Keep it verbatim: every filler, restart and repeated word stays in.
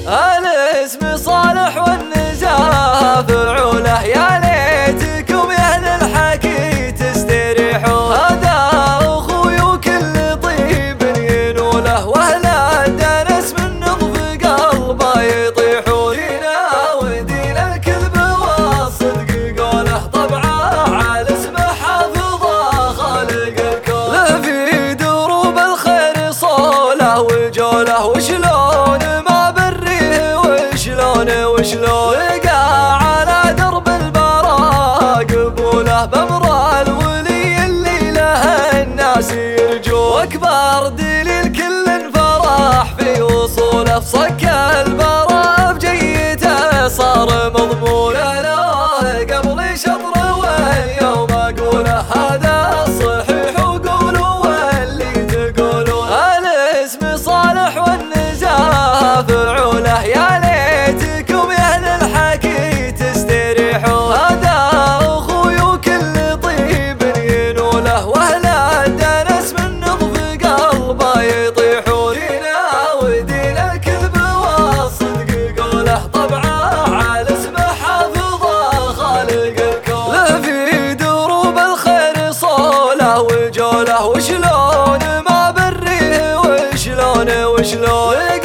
الاسم صالح والنزاهة فعوله، يا ليتكم يا اهل الحكي تستريحون. هذا اخوي وكل طيب ينوله، واهل الدنس من نظف قلبه يطيحون. دينا ودين الكذب والصدق قوله، طبعه على اسمه حافظه خالق الكون. له في دروب الخير صوله وجوله، وشلون ما بريه وشلون وشلون لقى على درب البراء قبوله. بأمر الولي اللي له الناس يرجون، واكبر دليل كل فرح في وصوله. صك البراء بجيته صار مضمون، انا قبل شطر واليوم اقوله. هذا الصحيح وقولوا واللي تقولون. الاسم صالح والنزاهة فعوله، يا ليتكم يا اهل الحكي تستريحون. هذا اخوي وكل طيب ينوله، واهل الدنس من نظف قلبه يطيحون. دينا ودين الكذب والصدق قوله، طبعه على اسمه حافظه خالق الكون. له في دروب الخير صوله وجوله، وشلون ما بريه وشلون وشلون